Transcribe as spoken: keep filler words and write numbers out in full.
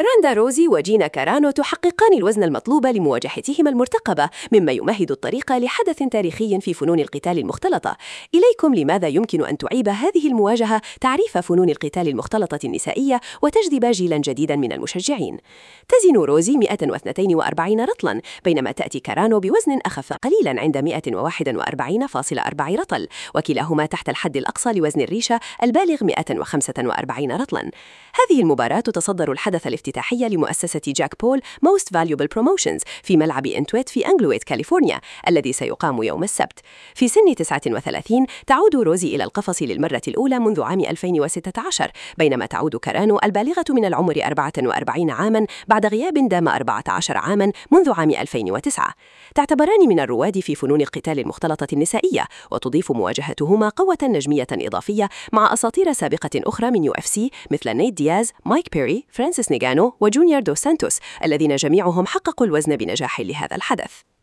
راندا روزي وجينا كارانو تحققان الوزن المطلوب لمواجهتهما المرتقبة، مما يمهد الطريق لحدث تاريخي في فنون القتال المختلطة. إليكم لماذا يمكن أن تعيب هذه المواجهة تعريف فنون القتال المختلطة النسائية وتجذب جيلا جديدا من المشجعين. تزن روزي مئة واثنين وأربعين رطلا، بينما تأتي كارانو بوزن أخف قليلا عند مئة وواحد وأربعين فاصلة أربعة رطل، وكلاهما تحت الحد الأقصى لوزن الريشة البالغ مئة وخمسة وأربعين رطلا. هذه المباراة تتصدر الحدث الافتتاحي لمؤسسة جاك بول Most Valuable Promotions في ملعب إنتويت في أنجلويت كاليفورنيا، الذي سيقام يوم السبت. في سن تسعة وثلاثين تعود روزي إلى القفص للمرة الأولى منذ عام ألفين وستة عشر، بينما تعود كارانو البالغة من العمر أربعة وأربعين عاما بعد غياب دام أربعة عشر عاما منذ عام ألفين وتسعة. تعتبران من الرواد في فنون القتال المختلطة النسائية، وتضيف مواجهتهما قوة نجمية إضافية مع أساطير سابقة أخرى من يو إف سي مثل نيت دياز، مايك بيري، فرانسيس نيغانو وجونيور دو سانتوس، الذين جميعهم حققوا الوزن بنجاح لهذا الحدث.